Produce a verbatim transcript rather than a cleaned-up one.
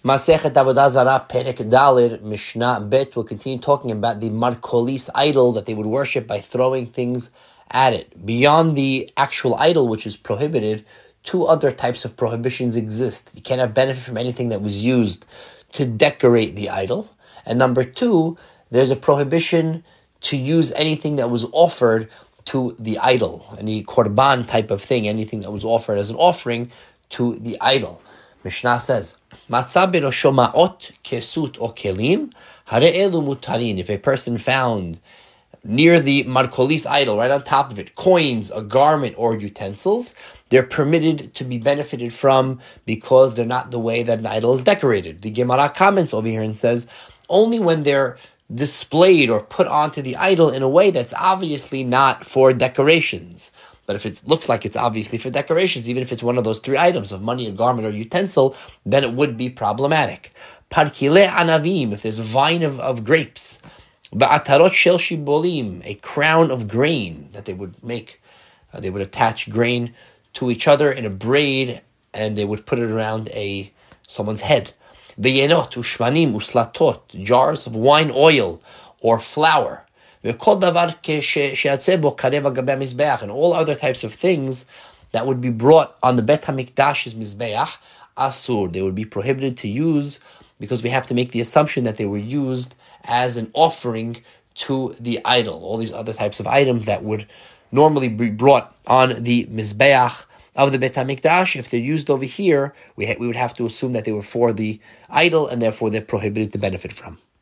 Masechet Avodah Zarah Perek Daled Mishnah Bet will continue talking about the Markolis idol that they would worship by throwing things at it. Beyond the actual idol, which is prohibited, two other types of prohibitions exist. You can't have benefit from anything that was used to decorate the idol. And number two, there's a prohibition to use anything that was offered to the idol, any korban type of thing, anything that was offered as an offering to the idol. Mishnah says, Matzah berosho ma'ot, kesut, or kelim, hare'elu mutarin. If a person found near the markolis idol, right on top of it, coins, a garment, or utensils, they're permitted to be benefited from because they're not the way that an idol is decorated. The Gemara comments over here and says, only when they're displayed or put onto the idol in a way that's obviously not for decorations. But if it looks like it's obviously for decorations, even if it's one of those three items of money, a garment, or utensil, then it would be problematic. Parkile anavim, if there's a vine of, of grapes. Ba'atarot shel shibolim, a crown of grain that they would make. Uh, they would attach grain to each other in a braid, and they would put it around a someone's head. Ve'yenot ushmanim uslatot, jars of wine oil or flour. And all other types of things that would be brought on the Bet HaMikdash's Mizbeach, asur, they would be prohibited to use because we have to make the assumption that they were used as an offering to the idol. All these other types of items that would normally be brought on the Mizbeach of the Bet HaMikdash, if they're used over here, we ha- we would have to assume that they were for the idol and therefore they're prohibited to benefit from.